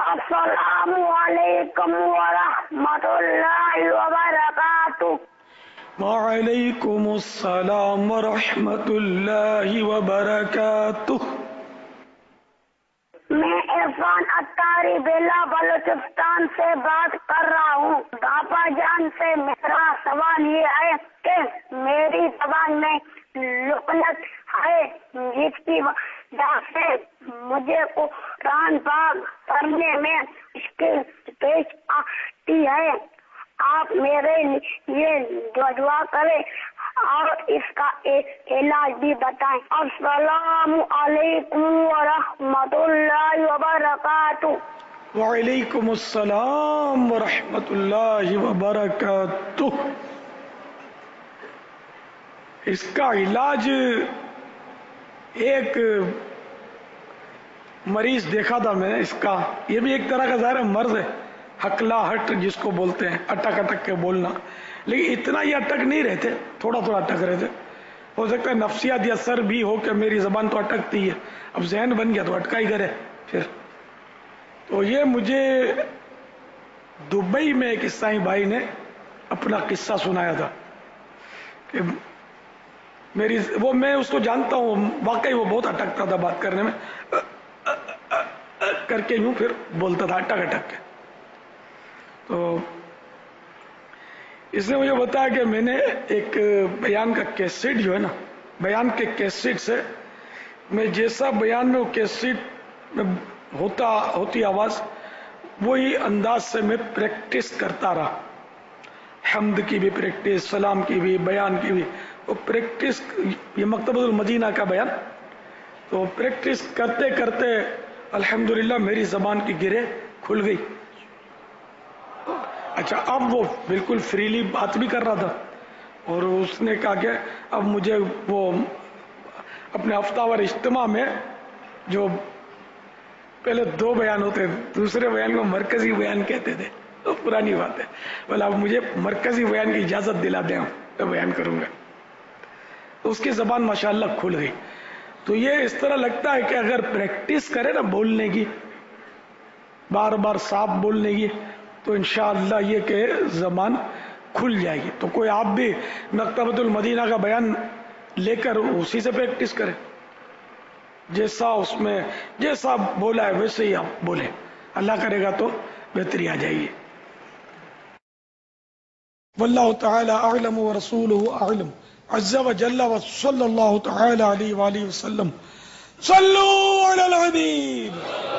السلام علیکم ورحمۃ اللہ وبرکاتہ۔ وعلیکم السلام ورحمۃ اللہ وبرکاتہ۔ میں عرفان اتاری بیلا بلوچستان سے بات کر رہا ہوں۔ باپا جان سے میرا سوال یہ ہے کہ میری زبان میں لکنت ہے، جس کی وجہ سے مجھے قرآن پاک پڑھنے میں مشکل پیش آتی ہے۔ آپ میرے لیے دعا کریں اور اس کا علاج بھی بتائیں۔ السلام علیکم ورحمۃ اللہ وبرکاتہ۔ وعلیکم السلام ورحمۃ اللہ وبرکاتہ۔ اس کا علاج ایک مریض دیکھا تھا میں نے، اس کا یہ بھی ایک طرح کا ظاہر مرض ہے، ہکلاہٹ جس کو بولتے ہیں، اٹک اٹک کے بولنا، لیکن اتنا یہ اٹک نہیں رہتے، تھوڑا تھوڑا اٹک رہتے۔ ہو سکتا ہے نفسیاتی اثر بھی ہو کہ میری زبان تو اٹکتی ہے، اب ذہن بن گیا تو اٹکا ہی کرے پھر۔ تو یہ مجھے دبئی میں ایک عیسائی بھائی نے اپنا قصہ سنایا تھا کہ میں اس کو جانتا ہوں، واقعی وہ بہت اٹکتا تھا بات کرنے میں، کر کے یوں پھر بولتا تھا اٹک اٹک کے۔ تو اس نے مجھے بتایا کہ میں نے ایک بیان کا کیسٹ جو ہے نا، بیان کے کیسٹ سے میں جیسا بیان میں وہ کیسٹ میں ہوتی آواز، وہی انداز سے میں پریکٹس کرتا رہا، حمد کی بھی پریکٹس، سلام کی بھی، بیان کی بھی، وہ پریکٹس، یہ مکتبۃ المدینہ کا بیان، تو پریکٹس کرتے کرتے الحمدللہ میری زبان کی گرہ کھل گئی۔ اچھا، اب وہ بالکل فریلی بات بھی کر رہا تھا، اور اس نے کہا کہ اب مجھے وہ اپنے ہفتہ وار اجتماع میں جو پہلے 2 بیان ہوتے، دوسرے بیان کو مرکزی بیان کہتے تھے، تو پرانی بات ہے، بولا اب مجھے مرکزی بیان کی اجازت دلا دیں، میں بیان کروں گا۔ تو اس کی زبان ماشاءاللہ کھل گئی۔ تو یہ اس طرح لگتا ہے کہ اگر پریکٹس کرے نا بولنے کی، بار بار صاف بولنے کی، تو انشاءاللہ یہ کہ زبان کھل جائے گی۔ تو کوئی آپ بھی مکتبۃ المدینہ کا بیان لے کر اسی سے پریکٹس کریں، جیسا بولا ہے ویسے ہی آپ بولیں، اللہ کرے گا تو بہتری آ جائے گی۔ واللہ تعالی اعلم ورسولہ اعلم، عز وجل، وصلی اللہ تعالی علیہ وآلہ وسلم۔ صلوا علی الحبیب۔